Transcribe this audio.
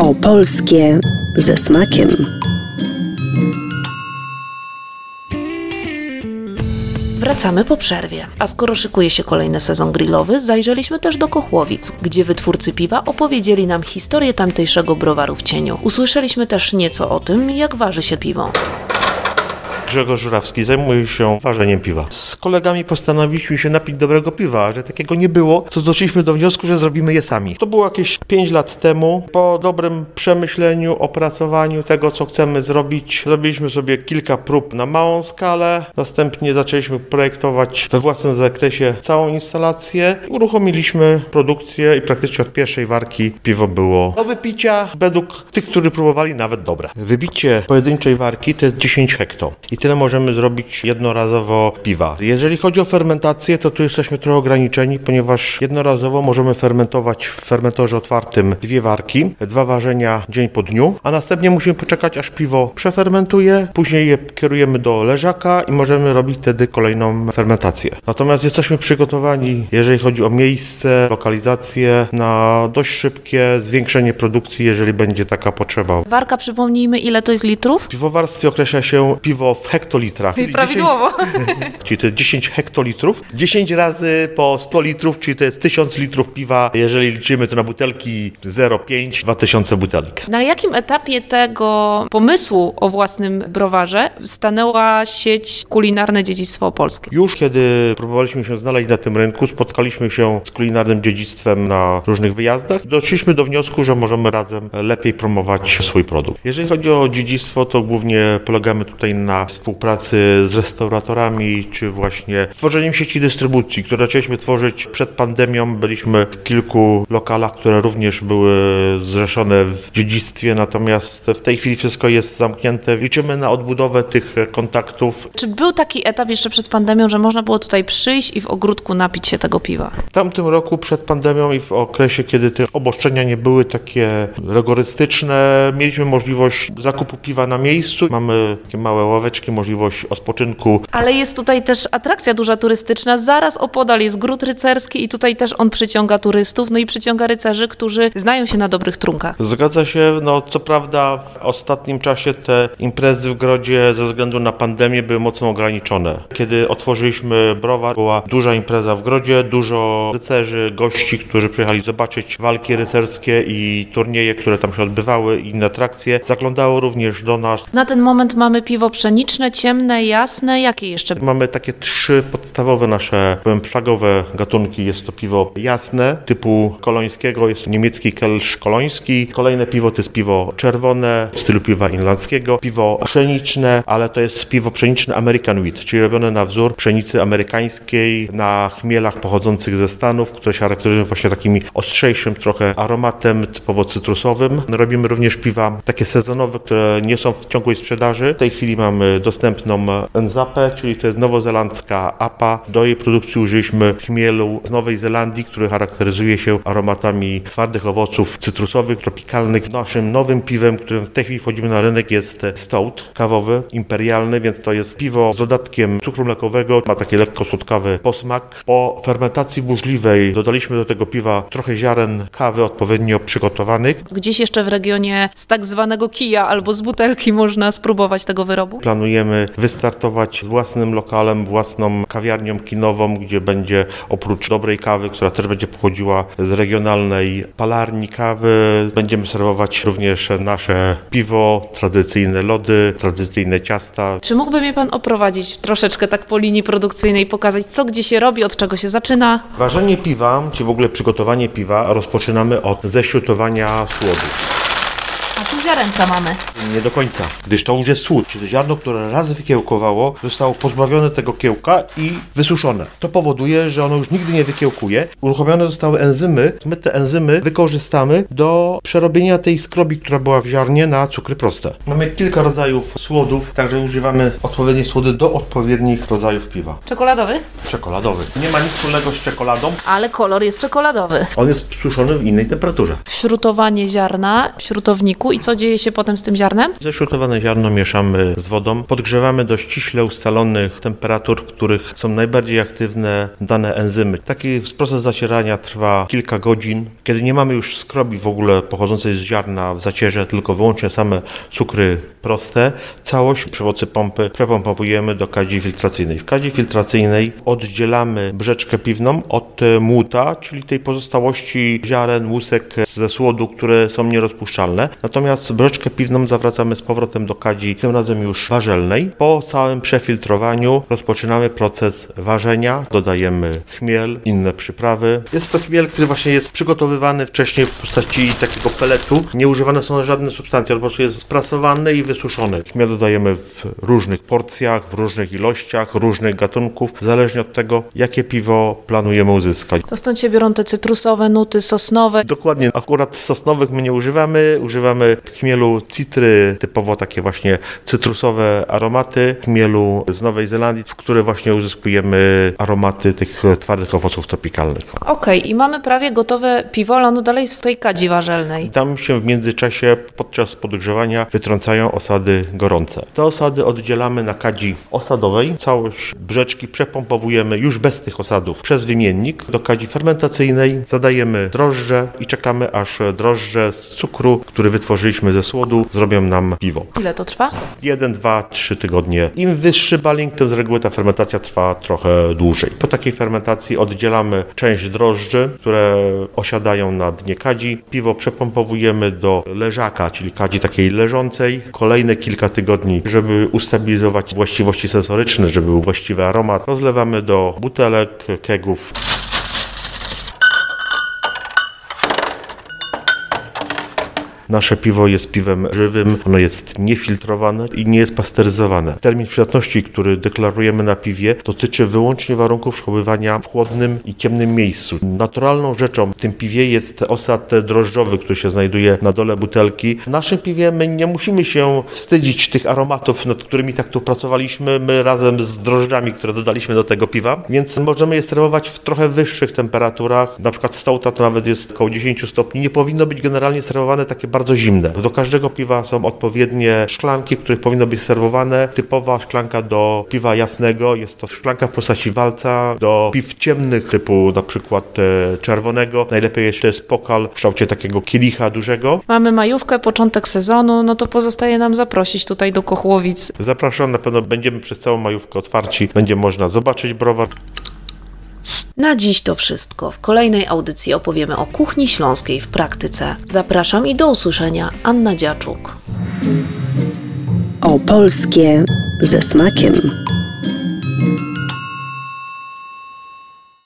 Opolskie ze smakiem. Wracamy po przerwie, a skoro szykuje się kolejny sezon grillowy, zajrzeliśmy też do Kochłowic, gdzie wytwórcy piwa opowiedzieli nam historię tamtejszego browaru w cieniu. Usłyszeliśmy też nieco o tym, jak waży się piwo. Grzegorz Żurawski zajmuje się ważeniem piwa. Z kolegami postanowiliśmy się napić dobrego piwa, a że takiego nie było, to doszliśmy do wniosku, że zrobimy je sami. To było jakieś 5 lat temu. Po dobrym przemyśleniu, opracowaniu tego, co chcemy zrobić, zrobiliśmy sobie kilka prób na małą skalę. Następnie zaczęliśmy projektować we własnym zakresie całą instalację. Uruchomiliśmy produkcję i praktycznie od pierwszej warki piwo było do wypicia, według tych, którzy próbowali, nawet dobre. Wybicie pojedynczej warki to jest 10 hekto. I tyle możemy zrobić jednorazowo piwa. Jeżeli chodzi o fermentację, to tu jesteśmy trochę ograniczeni, ponieważ jednorazowo możemy fermentować w fermentorze otwartym 2 warki, 2 ważenia dzień po dniu, a następnie musimy poczekać, aż piwo przefermentuje, później je kierujemy do leżaka i możemy robić wtedy kolejną fermentację. Natomiast jesteśmy przygotowani, jeżeli chodzi o miejsce, lokalizację, na dość szybkie zwiększenie produkcji, jeżeli będzie taka potrzeba. Warka, przypomnijmy, ile to jest litrów? W piwowarstwie określa się piwo w hektolitrach. I prawidłowo. Czyli to jest 10 hektolitrów. 10 razy po 100 litrów, czyli to jest 1000 litrów piwa. Jeżeli liczymy to na butelki 0,5, 2000 butelek. Na jakim etapie tego pomysłu o własnym browarze stanęła sieć Kulinarne Dziedzictwo Opolskie? Już kiedy próbowaliśmy się znaleźć na tym rynku, spotkaliśmy się z kulinarnym dziedzictwem na różnych wyjazdach. Doszliśmy do wniosku, że możemy razem lepiej promować swój produkt. Jeżeli chodzi o dziedzictwo, to głównie polegamy tutaj na współpracy z restauratorami, czy właśnie tworzeniem sieci dystrybucji, które zaczęliśmy tworzyć przed pandemią. Byliśmy w kilku lokalach, które również były zrzeszone w dziedzictwie, natomiast w tej chwili wszystko jest zamknięte. Liczymy na odbudowę tych kontaktów. Czy był taki etap jeszcze przed pandemią, że można było tutaj przyjść i w ogródku napić się tego piwa? W tamtym roku przed pandemią i w okresie, kiedy te obostrzenia nie były takie rygorystyczne, mieliśmy możliwość zakupu piwa na miejscu. Mamy takie małe ławeczki, możliwość odpoczynku. Ale jest tutaj też atrakcja duża turystyczna. Zaraz opodal jest gród rycerski i tutaj też on przyciąga turystów, no i przyciąga rycerzy, którzy znają się na dobrych trunkach. Zgadza się, co prawda w ostatnim czasie te imprezy w Grodzie ze względu na pandemię były mocno ograniczone. Kiedy otworzyliśmy browar, była duża impreza w Grodzie, dużo rycerzy, gości, którzy przyjechali zobaczyć walki rycerskie i turnieje, które tam się odbywały, i inne atrakcje. Zaglądało również do nas. Na ten moment mamy piwo pszeniczne, ciemne, jasne. Jakie jeszcze? Mamy takie 3 podstawowe nasze, flagowe gatunki. Jest to piwo jasne, typu kolońskiego, jest to niemiecki kelsz koloński. Kolejne piwo to jest piwo czerwone, w stylu piwa irlandzkiego. Piwo pszeniczne, ale to jest piwo pszeniczne American Wheat, czyli robione na wzór pszenicy amerykańskiej, na chmielach pochodzących ze Stanów, które się charakteryzują właśnie takimi ostrzejszym trochę aromatem, typowo cytrusowym. Robimy również piwa takie sezonowe, które nie są w ciągłej sprzedaży. W tej chwili mamy dostępną Nzapę, czyli to jest nowozelandzka APA. Do jej produkcji użyliśmy chmielu z Nowej Zelandii, który charakteryzuje się aromatami twardych owoców cytrusowych, tropikalnych. Naszym nowym piwem, którym w tej chwili wchodzimy na rynek, jest stout kawowy, imperialny, więc to jest piwo z dodatkiem cukru mlekowego. Ma taki lekko słodkawy posmak. Po fermentacji burzliwej dodaliśmy do tego piwa trochę ziaren kawy odpowiednio przygotowanych. Gdzieś jeszcze w regionie z tak zwanego kija albo z butelki można spróbować tego wyrobu? Planujemy wystartować z własnym lokalem, własną kawiarnią kinową, gdzie będzie oprócz dobrej kawy, która też będzie pochodziła z regionalnej palarni kawy, będziemy serwować również nasze piwo, tradycyjne lody, tradycyjne ciasta. Czy mógłby mnie Pan oprowadzić troszeczkę tak po linii produkcyjnej, pokazać co gdzie się robi, od czego się zaczyna? Ważenie piwa, czy w ogóle przygotowanie piwa rozpoczynamy od ześrutowania słodu. A tu ziarenka mamy. Nie do końca, gdyż to już jest słód, czyli to ziarno, które raz wykiełkowało, zostało pozbawione tego kiełka i wysuszone. To powoduje, że ono już nigdy nie wykiełkuje. Uruchomione zostały enzymy. My te enzymy wykorzystamy do przerobienia tej skrobi, która była w ziarnie, na cukry proste. Mamy kilka rodzajów słodów, także używamy odpowiednie słody do odpowiednich rodzajów piwa. Czekoladowy? Czekoladowy. Nie ma nic wspólnego z czekoladą. Ale kolor jest czekoladowy. On jest suszony w innej temperaturze. Śrutowanie ziarna w śrutowniku silniku i co dzieje się potem z tym ziarnem? Zeszrutowane ziarno mieszamy z wodą, podgrzewamy do ściśle ustalonych temperatur, w których są najbardziej aktywne dane enzymy. Taki proces zacierania trwa kilka godzin. Kiedy nie mamy już skrobi w ogóle pochodzącej z ziarna w zacierze, tylko wyłącznie same cukry proste, całość przy pomocy pompy prepompowujemy do kadzi filtracyjnej. W kadzi filtracyjnej oddzielamy brzeczkę piwną od młuta, czyli tej pozostałości ziaren, łusek ze słodu, które są nierozpuszczalne. Natomiast brzeczkę piwną zawracamy z powrotem do kadzi, tym razem już warzelnej. Po całym przefiltrowaniu rozpoczynamy proces ważenia, dodajemy chmiel, inne przyprawy. Jest to chmiel, który właśnie jest przygotowywany wcześniej w postaci takiego peletu. Nie używane są żadne substancje, po prostu jest sprasowany i wysuszony. Chmiel dodajemy w różnych porcjach, w różnych ilościach, różnych gatunków, zależnie od tego, jakie piwo planujemy uzyskać. To stąd się biorą te cytrusowe, nuty sosnowe. Dokładnie, akurat sosnowych my nie używamy chmielu citry, typowo takie właśnie cytrusowe aromaty, chmielu z Nowej Zelandii, w które właśnie uzyskujemy aromaty tych twardych owoców tropikalnych. Okej, i mamy prawie gotowe piwo, ale ono dalej jest w tej kadzi warzelnej. Tam się w międzyczasie podczas podgrzewania wytrącają osady gorące. Te osady oddzielamy na kadzi osadowej. Całość brzeczki przepompowujemy już bez tych osadów przez wymiennik do kadzi fermentacyjnej. Zadajemy drożdże i czekamy, aż drożdże z cukru, który wytworzyliśmy ze słodu, zrobią nam piwo. Ile to trwa? 1, 2, 3 tygodnie. Im wyższy baling, tym z reguły ta fermentacja trwa trochę dłużej. Po takiej fermentacji oddzielamy część drożdży, które osiadają na dnie kadzi. Piwo przepompowujemy do leżaka, czyli kadzi takiej leżącej. Kolejne kilka tygodni, żeby ustabilizować właściwości sensoryczne, żeby był właściwy aromat. Rozlewamy do butelek, kegów. Nasze piwo jest piwem żywym, ono jest niefiltrowane i nie jest pasteryzowane. Termin przydatności, który deklarujemy na piwie, dotyczy wyłącznie warunków przechowywania w chłodnym i ciemnym miejscu. Naturalną rzeczą w tym piwie jest osad drożdżowy, który się znajduje na dole butelki. W naszym piwie my nie musimy się wstydzić tych aromatów, nad którymi tak tu pracowaliśmy, my razem z drożdżami, które dodaliśmy do tego piwa, więc możemy je serwować w trochę wyższych temperaturach. Na przykład stouta to nawet jest około 10 stopni. Nie powinno być generalnie serwowane takie bardzo zimne. Do każdego piwa są odpowiednie szklanki, które powinno być serwowane. Typowa szklanka do piwa jasnego jest to szklanka w postaci walca. Do piw ciemnych typu na przykład czerwonego najlepiej jeszcze jest pokal w kształcie takiego kielicha dużego. Mamy majówkę, początek sezonu, no to pozostaje nam zaprosić tutaj do Kochłowic. Zapraszam, na pewno będziemy przez całą majówkę otwarci. Będzie można zobaczyć browar. Na dziś to wszystko. W kolejnej audycji opowiemy o kuchni śląskiej w praktyce. Zapraszam i do usłyszenia. Anna Dziaczuk. Opolskie ze smakiem.